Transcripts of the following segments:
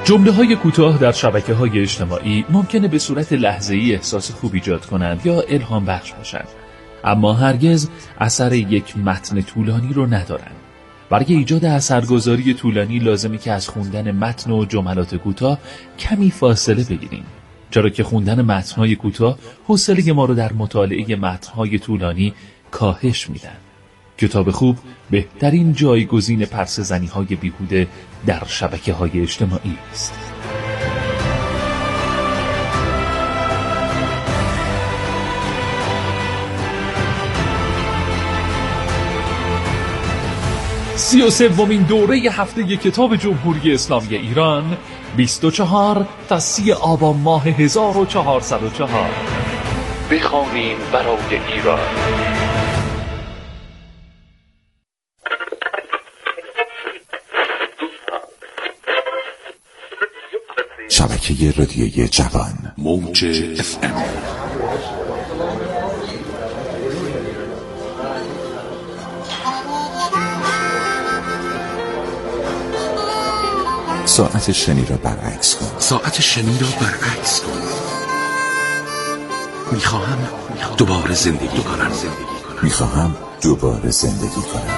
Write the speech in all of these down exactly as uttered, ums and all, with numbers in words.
جمله‌های کوتاه در شبکه‌های اجتماعی ممکنه به صورت لحظه‌ای احساس خوب ایجاد کنند یا الهام بخش باشند، اما هرگز اثر یک متن طولانی رو ندارند. برای ایجاد اثرگذاری طولانی لازمه که از خوندن متن و جملات کوتاه کمی فاصله بگیریم، چرا که خوندن متن‌های کوتاه حوصله ما رو در مطالعه متن‌های طولانی کاهش میدن. کتاب خوب بهترین جایگزین پرسه‌زنی‌های بیهوده در شبکه‌های اجتماعی است. سی و سومین دوره هفته کتاب جمهوری اسلامی ایران، بیست و چهار تا سی آبان ماه هزار و چهارصد و چهار. بخوانیم برای ایران. شبکه رادیویی جوان موج اف ام. ساعت شنی را برعکس کن. ساعت شنی را برعکس کن. میخواهم دوباره زندگی کنم. میخواهم دوباره زندگی کنم.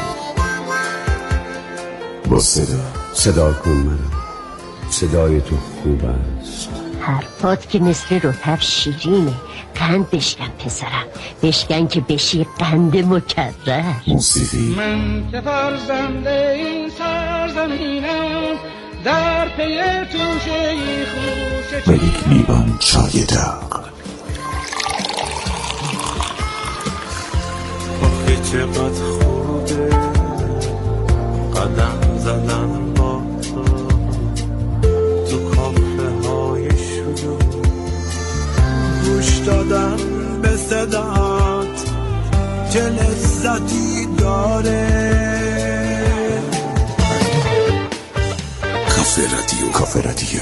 با صدا صدا کن منو. صدای تو خوب است. حرفات که مثل رطب شیرینه. قند بشکن پسرم، بشکن که بشی قند مکرر. موسیقی. من که فرزنده این سرزمینم، در پی توشه خوش و یک لیوان چای داغ. آخه چقدر خوبه قدم زدن با تو تو کافه های شلوغ، گوش دادن به صدات چه لذتی داره. کافه رادیو. کافه رادیو.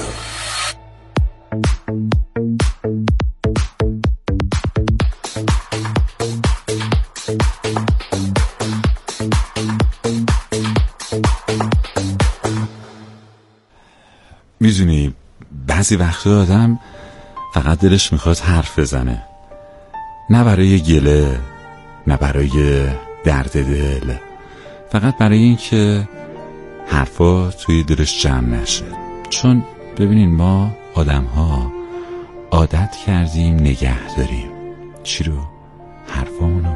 میدونی بعضی وقتا آدم فقط دلش میخواد حرف بزنه، نه برای گله، نه برای درد دل، فقط برای این که حرفا توی دلش جمع نشه. چون ببینین ما آدم ها عادت کردیم نگه داریم. چی رو؟ حرفامونو،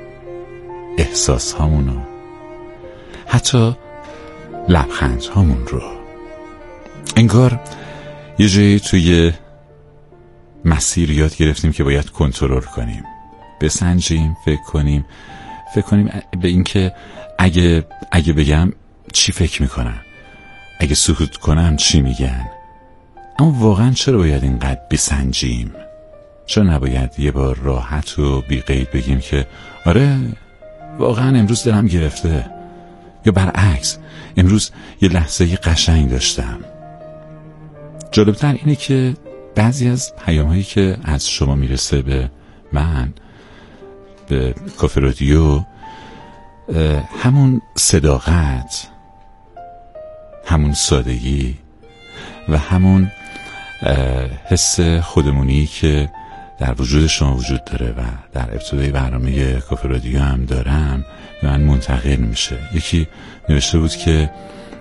احساس هامونو، حتی لبخند هامون رو. انگار یه جایی توی مسیر یاد گرفتیم که باید کنترل کنیم، بسنجیم، فکر کنیم فکر کنیم به این که اگه اگه بگم چی فکر میکنن، اگه سکوت کنم چی میگن. اما واقعا چرا باید اینقدر بسنجیم؟ چرا نباید یه بار راحت و بی قید بگیم که آره واقعا امروز دلم گرفته، یا برعکس امروز یه لحظه قشنگ داشتم. جالبتر اینه که بعضی از پیام‌هایی که از شما میرسه به من، به کافه رادیو، همون صداقت، همون سادگی و همون حس خودمونی که در وجود شما وجود داره و در ابتدای برنامه کافه رادیو هم دارم به من منتقل میشه. یکی نوشته بود که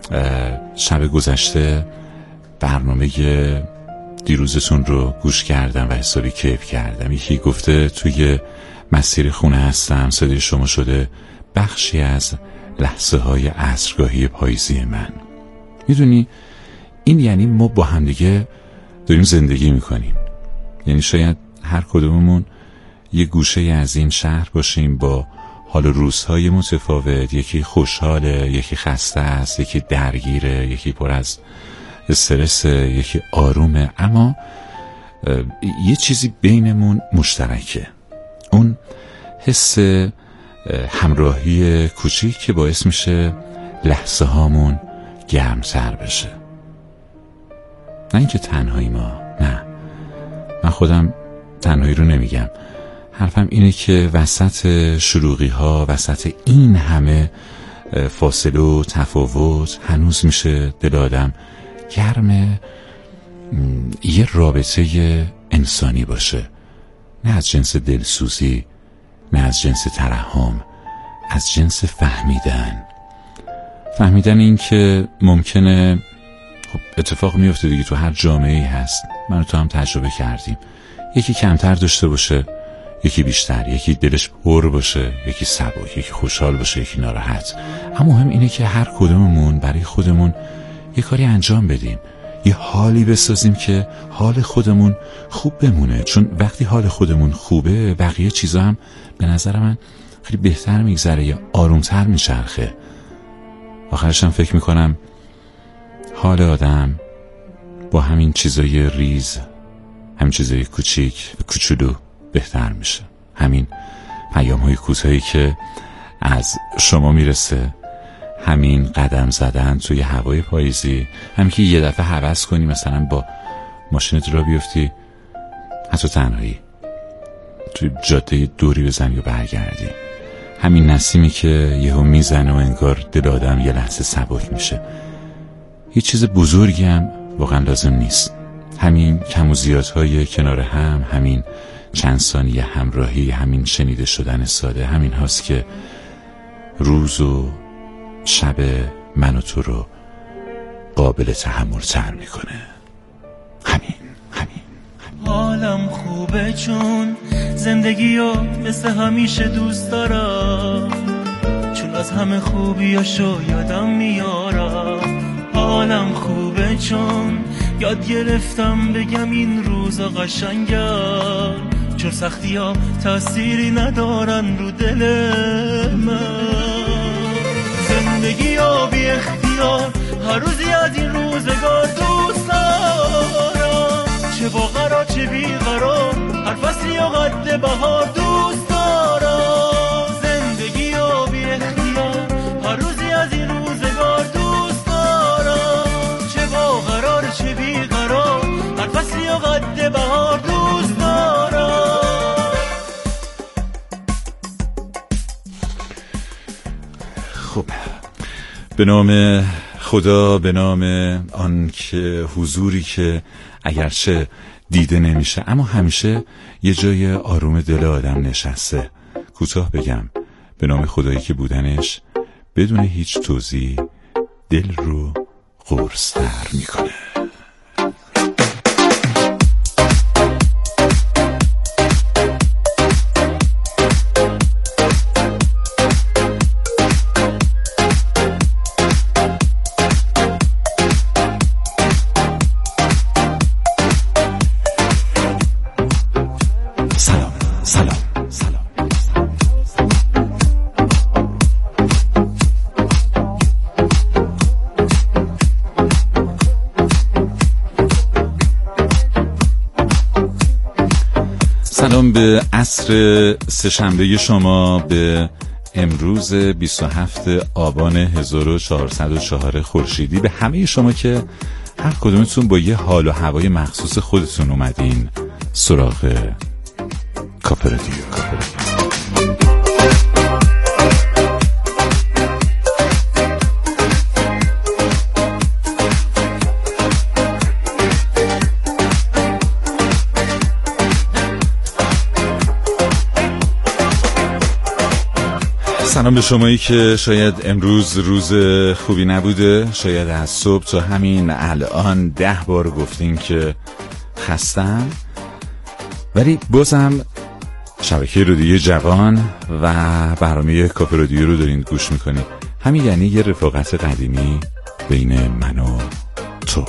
شب گذشته برنامه دیروزتون رو گوش کردم و حسابی کیف کردم. یکی گفته توی مسیر خونه هستم، صدای شما شده بخشی از لحظه های عصرگاهی پاییزی من. میدونی این یعنی ما با همدیگه داریم زندگی میکنیم. یعنی شاید هر کدوممون یه گوشه از این شهر باشیم با حال و روزهای متفاوت، یکی خوشحاله، یکی خسته است، یکی درگیره، یکی پر از استرس، یکی آرومه، اما یه چیزی بینمون مشترکه، اون حس همراهی کوچیک که باعث میشه لحظه هامون گرمتر بشه. نه اینکه تنهایی ما، نه، من خودم تنهایی رو نمیگم، حرفم اینه که وسط شلوغی ها، وسط این همه فاصله و تفاوت، هنوز میشه دل آدم گرم یه رابطه انسانی باشه، نه از جنس دلسوزی، نه از جنس ترحم، از جنس فهمیدن. فهمیدن این که ممکنه، خب اتفاق میفته دیگه، تو هر جامعه‌ای هست، من و تو هم تجربه کردیم، یکی کمتر داشته باشه، یکی بیشتر، یکی دلش پر باشه، یکی سبک، یکی خوشحال باشه، یکی ناراحت. اما مهم اینه که هر کدوممون برای خودمون یه کاری انجام بدیم، یه حالی بسازیم که حال خودمون خوب بمونه، چون وقتی حال خودمون خوبه بقیه چیزا هم به نظر من خیلی بهتر میگذره یا آرومتر میچرخه. آخرش هم فکر میکنم حال آدم با همین چیزای ریز، همین چیزای کوچیک و کوچولو بهتر میشه. همین پیام های کوتاهی که از شما میرسه، همین قدم زدن توی هوای پاییزی، همین که یه دفعه هوس کنی مثلا با ماشینت را بیفتی حتی تنهایی توی جاده دوری بزنی و برگردی، همین نسیمی که یهو میزنه و انگار دل آدم یه لحظه سبک میشه. هیچ چیز بزرگی هم واقعا لازم نیست. همین کم و زیادهای کنار هم، همین چند ثانیه همراهی، همین شنیده شدن ساده، همین هاست که روز و شب من و تو رو قابل تحمل تر میکنه. همین همین, همین. حالم خوبه چون زندگیو مثل همیشه دوست دارم، چون از همه خوبیاشو یادم میارم. حالم خوبه چون یاد گرفتم بگم این روزا قشنگم، چون سختی ها تأثیری ندارن رو دل من. زندگی ها بی اختیار هر روزی از این روزگار دوست دارم، چه با قرار چه بی قرار هر فصلی و قد بهار دوست دارم. زندگی ها بی اختیار هر روزی از این روزگار دوست دارم، چه با قرار چه بی قرار هر فصلی و قد بهار دوست دارم. خب، به نام خدا، به نام آن که حضوری که اگرچه دیده نمیشه اما همیشه یه جای آروم دل آدم نشسته، کوتاه بگم به نام خدایی که بودنش بدون هیچ توضیح دل رو قرص‌تر میکنه. سلام به عصر سه‌شنبه شما، به امروز بیست و هفتم آبان هزار و چهارصد و چهار خورشیدی، به همه شما که هر کدومتون با یه حال و هوای مخصوص خودتون اومدین سراغ کافه رادیو. سلام به شمایی که شاید امروز روز خوبی نبوده، شاید از صبح تا همین الان ده بار گفتین که خستم، ولی بازم شبکه رادیو جوان و برنامه کافه رادیو رو دارین گوش میکنید. همین یعنی یه رفاقت قدیمی بین من و تو.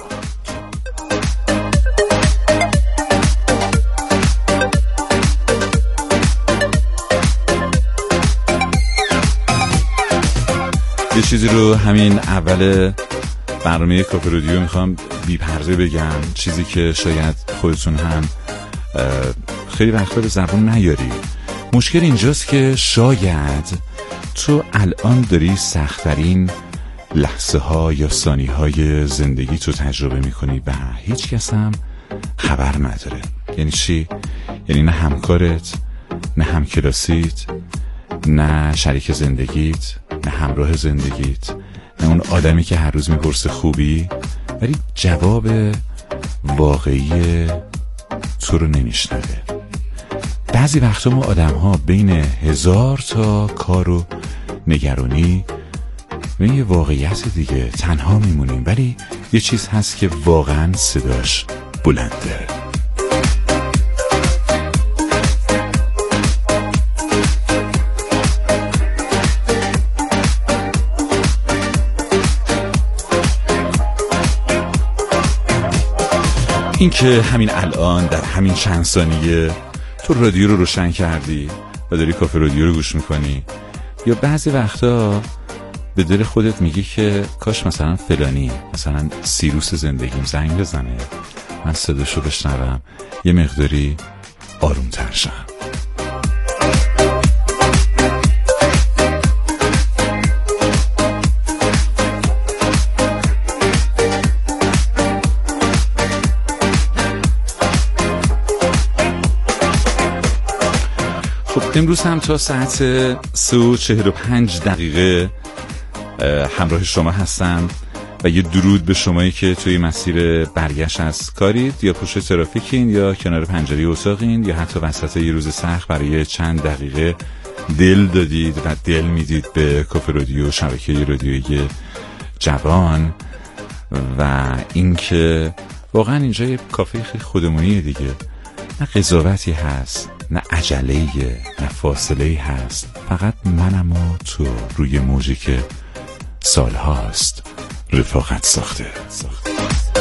یه چیزی رو همین اول برنامه کافه رادیو میخوام بی پرده بگم، چیزی که شاید خودتون هم خیلی وقتا به زبون نیاری. مشکل اینجاست که شاید تو الان داری سخت‌ترین لحظه ها یا ثانیه های زندگی تو تجربه میکنی و هیچ کس هم خبر نداره. یعنی چی؟ یعنی نه همکارت، نه همکلاسیت، نه شریک زندگیت، نه همراه زندگیت، نه اون آدمی که هر روز میپرسه خوبی، ولی جواب واقعی تو رو نمیشنوه. بعضی وقتا ما آدم ها بین هزار تا کار و نگرانی و یه واقعیت دیگه تنها میمونیم، ولی یه چیز هست که واقعا صداش بلنده. این که همین الان در همین چند ثانیه تو رادیو رو روشن کردی و داری کافه رادیو رو گوش میکنی، یا بعضی وقتا به دل خودت میگی که کاش مثلا فلانی، مثلا سیروس زندگیم زنگ بزنه، من صداشو بشنوم، یه مقداری آرومتر شم. امروز هم تا ساعت سه و چهل و پنج دقیقه همراه شما هستم و یه درود به شمایی که توی مسیر برگشت از کارید، یا پشت ترافیکین، یا کنار پنجره اتاقین، یا حتی وسط یه روز سخت برای چند دقیقه دل دادید و دل میدید به کافه رادیو، شبکه رادیویی جوان. و اینکه واقعا اینجا یه کافه خیلی خودمونیه دیگه، نه قضاوتی هست، نه عجله‌ای، نه فاصله‌ای هست، فقط منم و تو روی موجی که سالهاست رفاقت ساخته, ساخته.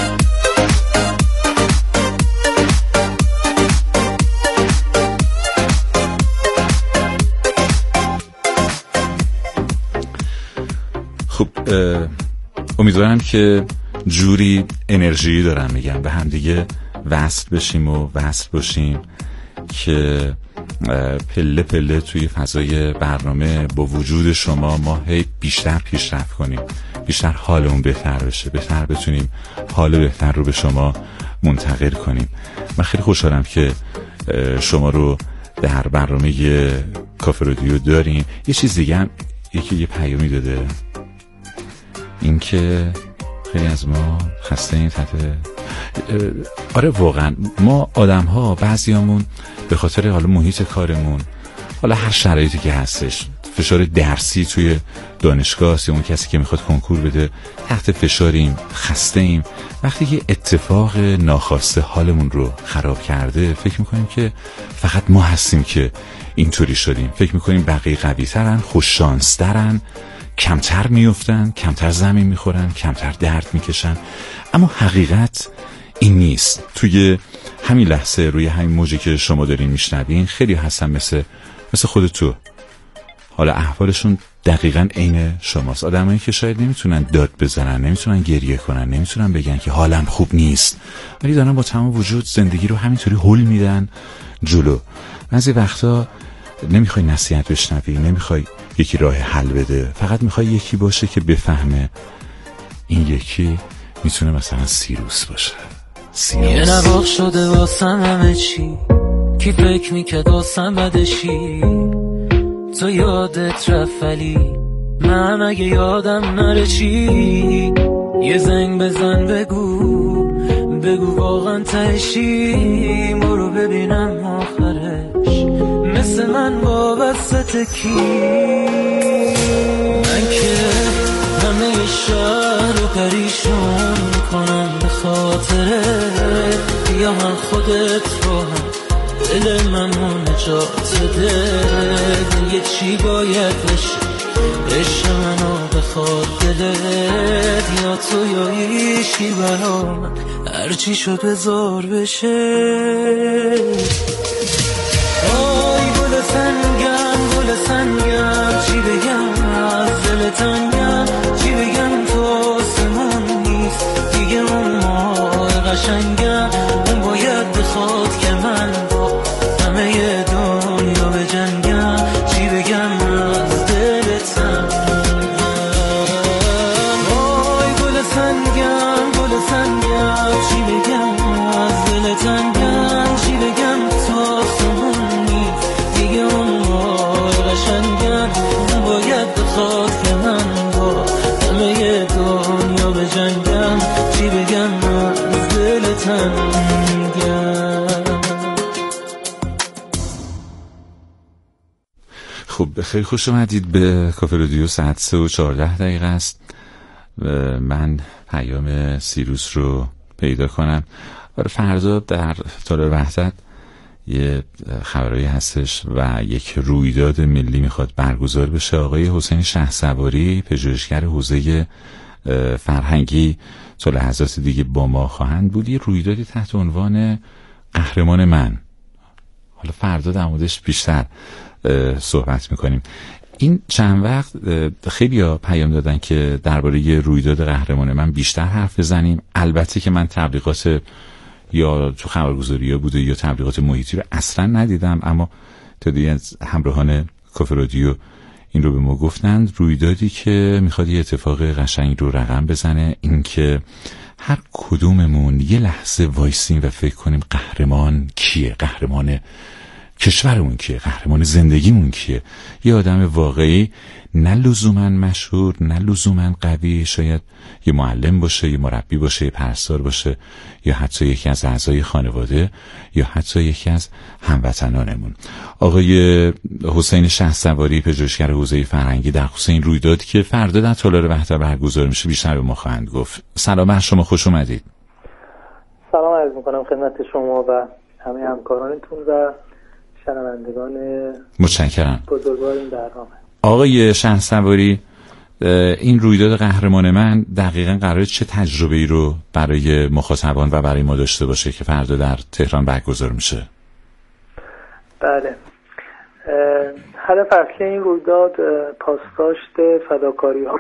خب امیدوارم که جوری انرژی دارم میگم به هم دیگه وصل بشیم و وصل باشیم که پله پله توی فضای برنامه با وجود شما ما هی بیشتر پیشرفت کنیم، بیشتر حالمون بهتر بشه، بهتر بتونیم حال بهتر رو به شما منتقل کنیم. من خیلی خوشحالم که شما رو در برنامه کافه رادیو داریم. یه چیز دیگه هم یکی یه پیامی داده، این که خیلی از ما خسته این تحت آره واقعا ما آدم ها بعضیامون به خاطر حالا محیط کارمون، حالا هر شرایطی که هستش، فشار درسی توی دانشگاه، یا اون کسی که میخواد کنکور بده تحت فشاریم، خسته ایم، وقتی که اتفاق ناخواسته حالمون رو خراب کرده فکر میکنیم که فقط ما هستیم که اینطوری شدیم، فکر میکنیم بقیه قوی ترن، خوش شانس ترن، کمتر میفتن، کمتر زمین میخورن، کمتر درد میکشن. اما حقیقت این نیست. توی همین لحظه روی همین موجی که شما دارین میشنوین خیلی هستن مثل مثل خود تو، حالا احوالشون دقیقاً عین شماست. آدمایی که شاید نمیتونن داد بزنن، نمیتونن گریه کنن، نمیتونن بگن که حالم خوب نیست، ولی دارن با تمام وجود زندگی رو همینطوری هول میدن جلو. بعضی وقتا نمیخوای نصیحت بشنوی، نمیخوای یکی راه حل بده، فقط میخوای یکی باشه که بفهمه این یکی میتونه مثلا سیروس باشه. سیروس. یه نواق شده واسم همه چی، کی فکر میکرد واسم بدشی، تو یادت رفت ولی من اگه یادم نره چی، یه زنگ بزن بگو بگو واقعا تهشی، برو ببینم آخرش مثل من وابسته کی. من که همه شهر رو پریشون کنم به خاطره، یا من خودت رو هم دل منو نجات ده، یه چی باید بشه عشق منو بخواد دلت، یا تو یا ایشی برا من هرچی شد بذار بشه. آی گل سنگم گل سنگم، چی بگم از دل تنگم، چی بگم تو آسمون نیست دیگه اون ماه قشنگم، اون باید بخواد که من با همه دنیا بجنگم، چی بگم از دل تنگم. آی گل سنگم گل سنگم، چی بگم از دل تنگم، چی بگم تو آسمون نیست دیگه اون ماه قشنگم، اون باید بخواد که من با همه دنیا بجنگم، چی بگم خیلی خوش اومدید به کافه رادیو. ساعت سه و چهارده دقیقه است. من پیام سیروس رو پیدا کنم. برای فردا در تالار وحدت یه خبرایی هستش و یک رویداد ملی میخواد برگزار بشه. آقای حسین شهسواری، پژوهشگر حوزه فرهنگی، تا لحظات دیگه با ما خواهند بود. یه رویدادی تحت عنوان قهرمان من. حالا فردا در موردش بیشتر صحبت میکنیم. این چند وقت خیلی ها پیام دادن که درباره رویداد قهرمان من بیشتر حرف بزنیم. البته که من تبلیغات یا تو خبرگزاری ها بوده یا تبلیغات محیطی رو اصلا ندیدم، اما تعدادی از همراهان کافه رادیو این رو به ما گفتند. رویدادی که میخواد یه اتفاق قشنگ رو رقم بزنه، این که هر کدوممون یه لحظه وایسیم و فکر کنیم قهرمان کیه، قهرمان کشورمون کیه، قهرمان زندگیمون کیه. یه آدم واقعی، نه لزوماً مشهور، نه لزوماً قوی، شاید یه معلم باشه، یه مربی باشه، یه پرستار باشه، یا حتی یکی از اعضای خانواده، یا حتی یکی از هموطنانمون. آقای حسین شهسواری، پژوهشگر حوزه فرهنگی، در خصوص این رویدادی که فردا در تالار وحدت برگزار میشه بیشتر به ما خواهند گفت. سلام بر شما، خوش اومدید. سلام عرض میکنم خدمت شما و همه همکارانتون و شنوندگان متشکرم بزرگوار این برنامه. آقای شهسواری، این رویداد قهرمان من دقیقاً قراره چه تجربه‌ای رو برای مخاطبان و برای ما داشته باشه که فردا در تهران برگزار میشه؟ بله، هدف اصلی این رویداد پاسداشت فداکاری ها.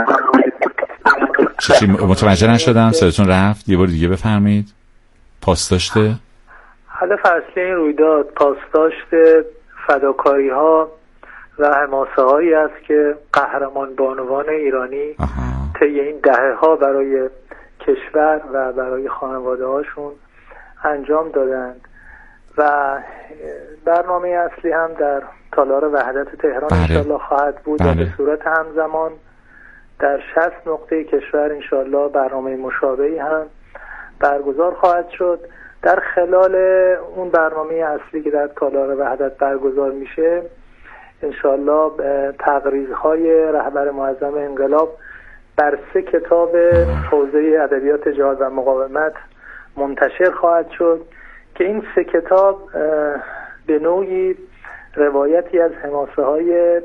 چی متوجه نشدم، صداتون رفت، یه بار دیگه بفرمایید. پاسداشت هدف اصلی این رویداد پاسداشت فداکاری ها و حماسه هایی است که قهرمان بانوان ایرانی طی این دهه ها برای کشور و برای خانواده هاشون انجام دادند و برنامه اصلی هم در تالار وحدت تهران بله. انشالله خواهد بود بله. و به صورت همزمان در شصت نقطه کشور انشالله برنامه مشابهی هم برگزار خواهد شد. در خلال اون برنامه اصلی که در تالار وحدت برگزار میشه انشالله تقریرهای رهبر معظم انقلاب بر سه کتاب حوزه ادبیات جهاد و مقاومت منتشر خواهد شد که این سه کتاب به نوعی روایتی از حماسه های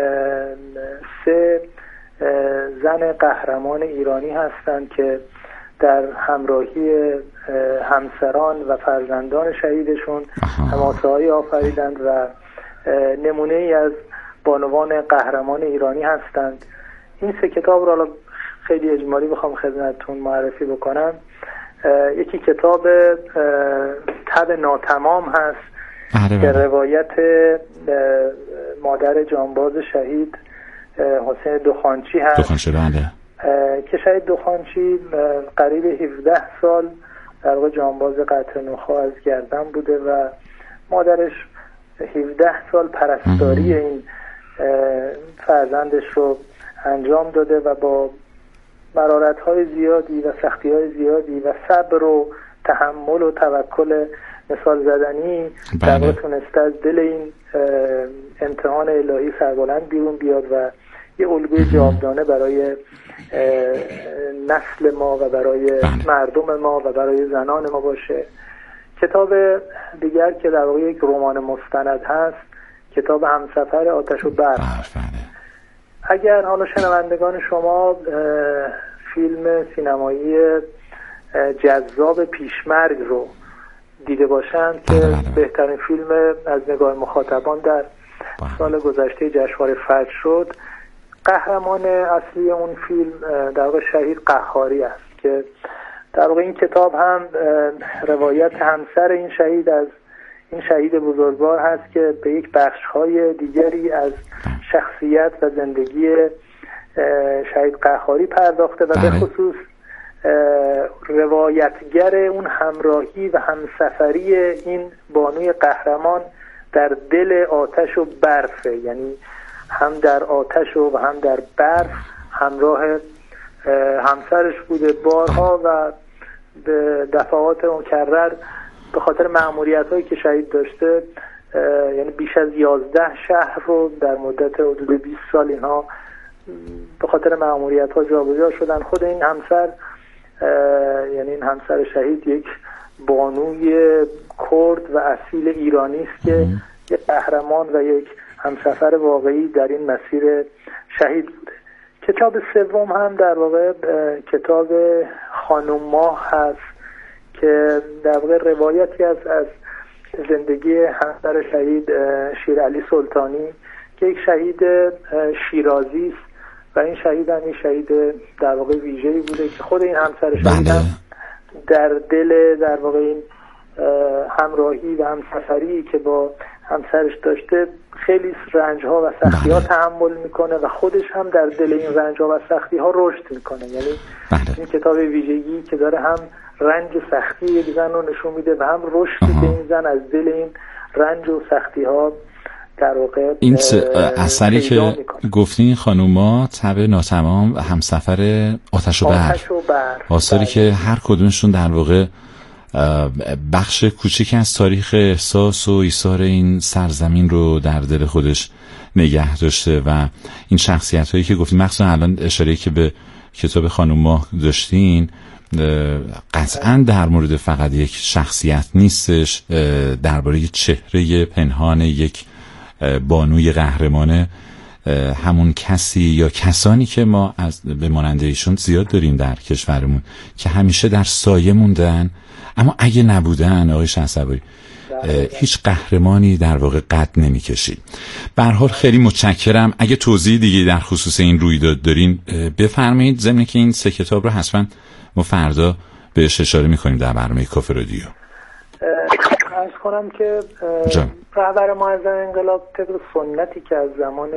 سه زن قهرمان ایرانی هستند که در همراهی همسران و فرزندان شهیدشون حماسه های آفریدند و نمونه ای از بانوان قهرمان ایرانی هستند. این سه کتاب را خیلی اجمالی بخوام خدمتتون معرفی بکنم. یکی کتاب تب ناتمام هست که روایت مادر جانباز شهید حسین دخانچی هست دخانچی بله. که شهید دخانچی قریب هفده سال در واقع جانباز قطع نخاع از گردن بوده و مادرش هفده سال پرستاری این فرزندش رو انجام داده و با مرارت‌های زیادی و سختی‌های زیادی و صبر و تحمل و توکل مثال زدنی در واقع تونسته از دل این امتحان الهی سربلند بیرون بیاد و یه الگوی جاودانه برای نسل ما و برای مردم ما و برای زنان ما باشه. کتاب دیگر که در واقع یک رمان مستند هست، کتاب همسفر آتش و برق. اگر حالا شنوندگان شما فیلم سینمایی جذاب پیشمرگ رو دیده باشند که بهترین فیلم از نگاه مخاطبان در سال گذشته جشنواره فجر شد، قهرمان اصلی اون فیلم در واقع شهید قهاری است که در واقع این کتاب هم روایت همسر این شهید از این شهید بزرگوار هست که به یک بخش‌های دیگری از شخصیت و زندگی شهید قهاری پرداخته و به خصوص روایتگر اون همراهی و همسفری این بانوی قهرمان در دل آتش و برفه، یعنی هم در آتش و هم در برف همراه همسرش بوده بارها و به دفعات مکرر به خاطر مأموریت‌هایی که شهید داشته یعنی بیش از یازده شهر رو در مدت حدود بیست سال اینها به خاطر مأموریت ها جابجا شدن. خود این همسر یعنی این همسر شهید یک بانوی کرد و اصیل ایرانی است که یک قهرمان و یک همسفر واقعی در این مسیر شهید بوده. کتاب سوم هم در واقع کتاب خانم ماه هست که در واقع روایتی از از زندگی همسر شهید شیرعلی سلطانی که یک شهید شیرازی است و این شهید هم این شهید در واقع ویژه‌ای بوده که خود این همسر شهید هم در دل در واقع این همراهی و همسفری که با همسرش داشته خیلی رنج‌ها و سختی‌ها تحمل میکنه و خودش هم در دل این رنج‌ها و سختی‌ها رشد میکنه. یعنی این کتاب ویژگی که داره هم رنج و سختی یک زن رو نشون میده و هم رشد که این زن از دل این رنج و سختی‌ها در واقع این اثری که گفتین خانوما تب ناتمام همسفر آتش و برق، آثاری که هر کدومشون در واقع بخش کوچیکی از تاریخ احساس و ایثار این سرزمین رو در دل خودش نگه داشته و این شخصیت هایی که گفتین مخصوصا الان اشاره که به کتاب خانوما داشتین قطعا در مورد فقط یک شخصیت نیستش، درباره چهره پنهان یک بانوی قهرمانه، همون کسی یا کسانی که ما از به مانند ایشون زیاد داریم در کشورمون که همیشه در سایه موندن، اما اگه نبودن آقای شهسواری هیچ قهرمانی در واقع قد نمی‌کشید. به هر حال خیلی متشکرم. اگه توضیح دیگه در خصوص این رویداد دارین بفرمایید، ضمن که این سه کتاب رو حتما ما فردا بهش اشاره می‌کنیم در برنامه کافه رادیو. عرض کنم که رهبر معظم انقلاب طبق سنتی که از زمان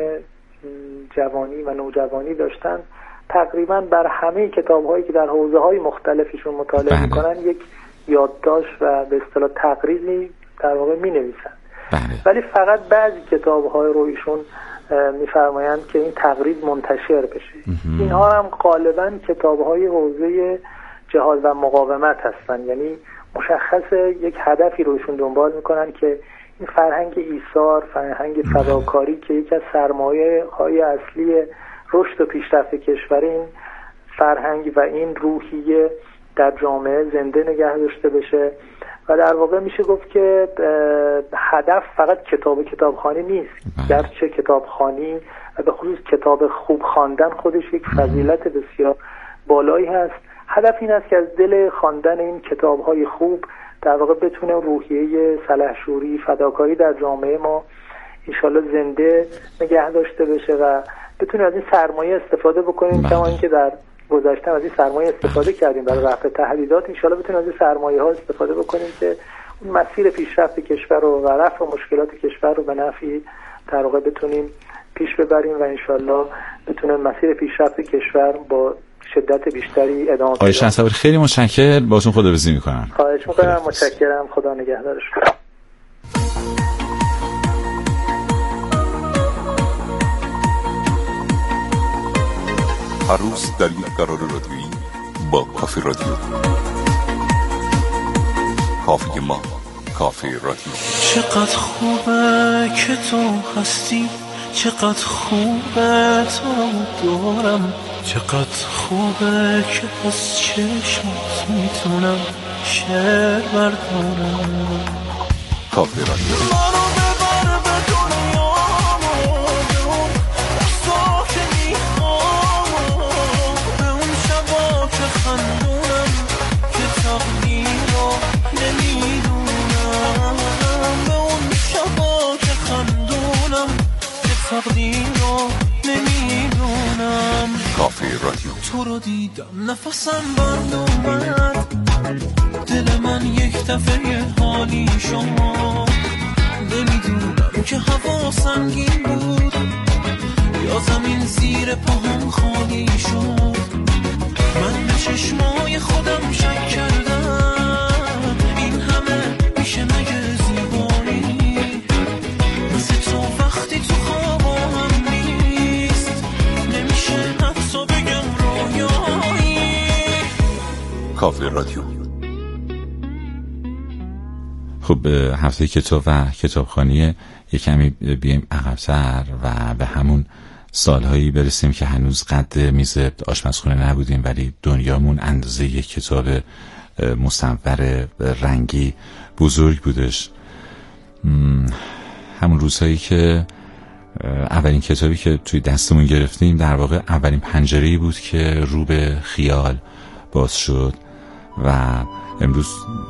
جوانی و نوجوانی داشتن تقریبا بر همه کتاب‌هایی که در حوزه‌های مختلفشون مطالعه می‌کنن یک یادداشت و به اصطلاح تقریظی در واقع می‌نویسن. ولی فقط بعضی کتاب‌های رو ایشون می‌فرمایند که این تقریظ منتشر بشه. اینها هم غالباً کتاب‌های حوزه جهاد و مقاومت هستن، یعنی مشخص یک هدفی رو ایشون دنبال میکنن که این فرهنگ ایثار، فرهنگ فداکاری که یکی از سرمایه‌های اصلی رشد و پیشرفت کشور این فرهنگ و این روحیه در جامعه زنده نگه داشته بشه و در واقع میشه گفت که هدف فقط کتاب کتابخوانی نیست، گرچه کتابخوانی و به خصوص کتاب خوب خواندن خودش یک فضیلت بسیار بالایی هست. هدف این است که از دل خواندن این کتاب‌های خوب در واقع بتونه روحیه سلحشوری، فداکاری در جامعه ما انشالله زنده نگه داشته بشه و بتونه از این سرمایه استفاده بکنیم کما اینکه در گذشته از این سرمایه استفاده کردیم برای رفع تهدیدات، انشالله بتونیم از این سرمایه ها استفاده بکنیم که اون مسیر پیشرفت کشور رو و رفع مشکلات کشور رو به نفع در واقع بتونیم پیش ببریم و انشالله بتونه مسیر پیشرفت کشور با شدت بیشتری ادامه بده. آقای شهسواری خیلی متشکرم، باهاتون خداحافظی می‌کنم. خواهش می‌کنم، متشکرم، خدا نگهدارش. هر روز در یک قرار رادیویی با کافی رادیو. کافی ما، کافی رادیو. چقدر خوبه که تو هستی، چقدر خوبه تو دارم، چقدر خوبه که از چشمات میتونم شعر بردارم. کافی رادیو. کافی رادیو. تو رو دیدم نفسم بند اومد، دل من یک دفعه حالی شما، نمیدونم که هوا سنگین بود یا زمین زیر پاهم خالی شد. من به چشمای خودم شک کردم این همه میشه مگه زیبایی، مثل تو وقتی تو خوابم نیست نمیشه حتی بگم رویایی. کافی رادیو. خب هفته کتاب و کتابخوانی یک کمی بیایم عقب‌تر و به همون سالهایی برسیم که هنوز قد میز آشپزخونه نبودیم، ولی دنیامون اندازه یک کتاب مصور رنگی بزرگ بودش. همون روزهایی که اولین کتابی که توی دستمون گرفتیم در واقع اولین پنجره‌ای بود که رو به خیال باز شد و امروز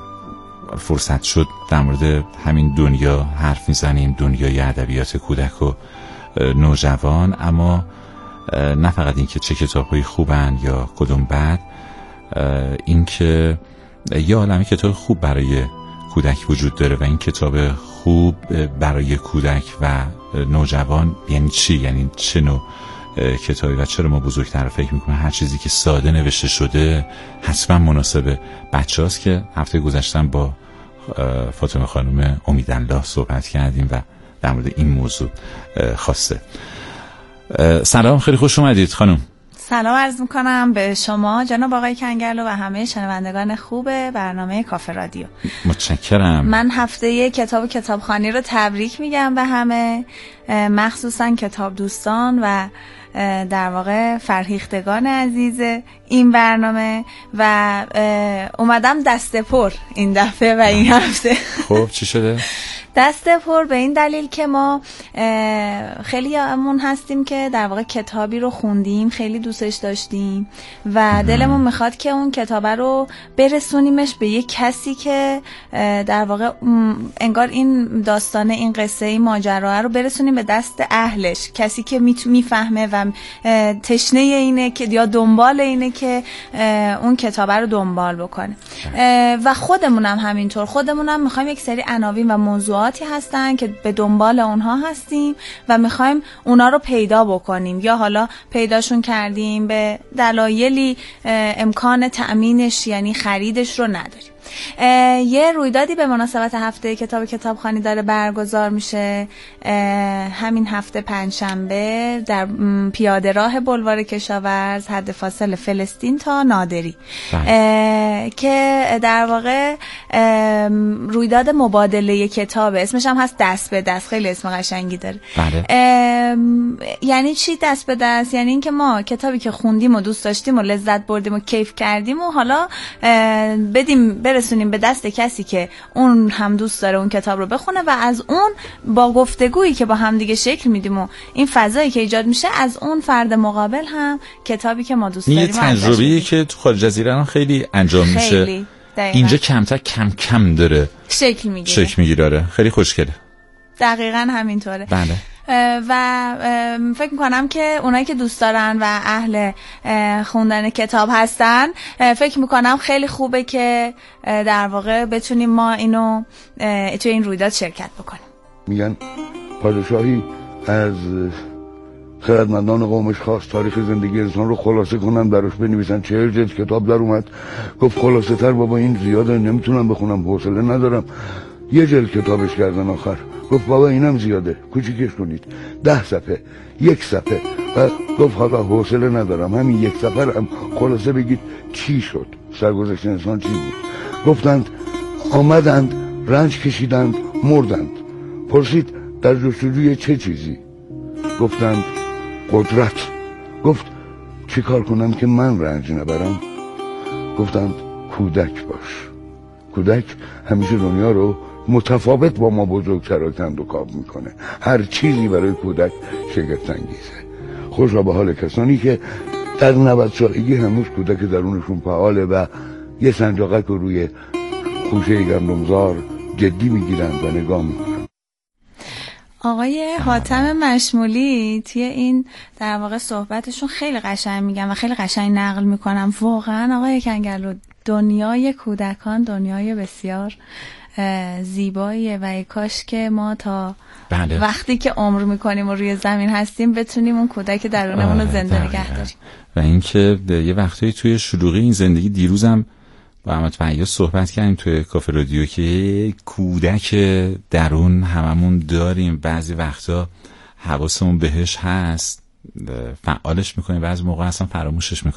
فرصت شد در مورد همین دنیا حرف میزنیم، دنیای ادبیات کودک و نوجوان. اما نه فقط این که چه کتاب‌های خوبن یا کدوم بد، این که یه عالمه کتاب خوب برای کودک وجود داره و این کتاب خوب برای کودک و نوجوان یعنی چی؟ یعنی چه نوع کتابی و چرا ما بزرگتر فکر میکنیم هر چیزی که ساده نوشته شده حتما مناسب بچه هاست، که هفته گذشتم با فاطمه خانم امیدالله صحبت کردیم و در مورد این موضوع خواسته. سلام، خیلی خوش اومدید خانم. سلام عرض میکنم به شما جناب آقای کنگرلو و همه شنوندگان خوب برنامه کافه رادیو. متشکرم. من هفته کتاب کتابخوانی رو تبریک میگم به همه، مخصوصا کتاب دوستان و در واقع فرهیختگان عزیز این برنامه و اومدم دسته پر این دفعه و این هفته. خب چی شده؟ دسته پر به این دلیل که ما خیلی همون هستیم که در واقع کتابی رو خوندیم، خیلی دوستش داشتیم و دلمون میخواد که اون کتابه رو برسونیمش به یک کسی که در واقع انگار این داستانه، این قصه، این ماجرا رو برسونیم به دست اهلش، کسی که میفهمه و تشنه اینه که یا دنبال اینه که اون کتابه رو دنبال بکنه. و خودمونم همینطور، خودمونم میخوایم یک سری عناوین و موضوع هستن که به دنبال اونها هستیم و میخوایم اونا رو پیدا بکنیم یا حالا پیداشون کردیم به دلایلی امکان تأمینش یعنی خریدش رو نداریم. یه رویدادی به مناسبت هفته کتاب کتابخوانی داره برگزار میشه همین هفته پنجشنبه در پیاده راه بلوار کشاورز، حد فاصل فلسطین تا نادری، که در واقع رویداد مبادله کتابه. اسمش هم هست دست به دست، خیلی اسم قشنگی داره. یعنی چی دست به دست؟ یعنی اینکه ما کتابی که خوندیم و دوست داشتیم و لذت بردیم و کیف کردیم و حالا بدیم برسونیم به دست کسی که اون هم دوست داره اون کتاب رو بخونه و از اون با گفتگویی که با هم دیگه شکل میدیم و این فضایی که ایجاد میشه از اون فرد مقابل هم کتابی که ما دوست داریم. این تجربه‌ای که تو خارج از ایران خیلی انجام خیلی. میشه. اینجا کمتر کم کم داره شکل میگیره. شکل میگیره. خیلی خوشگله. دقیقاً همینطوره. بله. و فکر میکنم که اونایی که دوست دارن و اهل خوندن کتاب هستن فکر میکنم خیلی خوبه که در واقع بتونیم ما اینو توی این رویداد شرکت بکنیم. میگن پادشاهی از خردمندان قومش خواست تاریخ زندگی انسان رو خلاصه کنن، براش بنویسن. چهل جلد کتاب در اومد، گفت خلاصه تر بابا این زیاده، نمیتونم بخونم، حوصله ندارم. یه جلد کتابش کردن آخر، گفت بابا اینم زیاده، کوچیکش کنید، ده صفحه، یک صفحه. و گفت حالا حوصله ندارم، همین یک صفحه هم خلاصه بگید چی شد، سرگذشت انسان چی بود. گفتند آمدند، رنج کشیدند، مردند. پرسید در جستجوی چه چیزی؟ گفتند قدرت. گفت چی کار کنم که من رنج نبرم؟ گفتند کودک باش. کودک همیشه دنیا رو متفاوت با ما بزرگتر کند و کاب میکنه. هر چیزی برای کودک شگفت انگیزه. خوشا به حال کسانی که در نود سالگی هنوز کودک درونشون فعاله و یه سنجاقک رو روی خوشه گندمزار جدی میگیرن و نگاه میکنن. آقای حاتم مشمولی توی این در واقع صحبتشون خیلی قشنگ میگن و خیلی قشنگ نقل میکنم. واقعا آقای کنگرلو دنیای کودکان دنیای بسیار زیباییه و ای کاش که ما تا بله. وقتی که عمر میکنیم و روی زمین هستیم بتونیم اون کودک درونمون رو زنده نگه داریم. و اینکه یه وقتایی توی شلوغی این زندگی، دیروزم با احمد فیاض صحبت کردیم توی کافه رادیو که کودک درون هممون داریم، بعضی وقتا حواسمون بهش هست، فعالش میکنیم، بعضی موقع اصلا فراموشش میکنیم.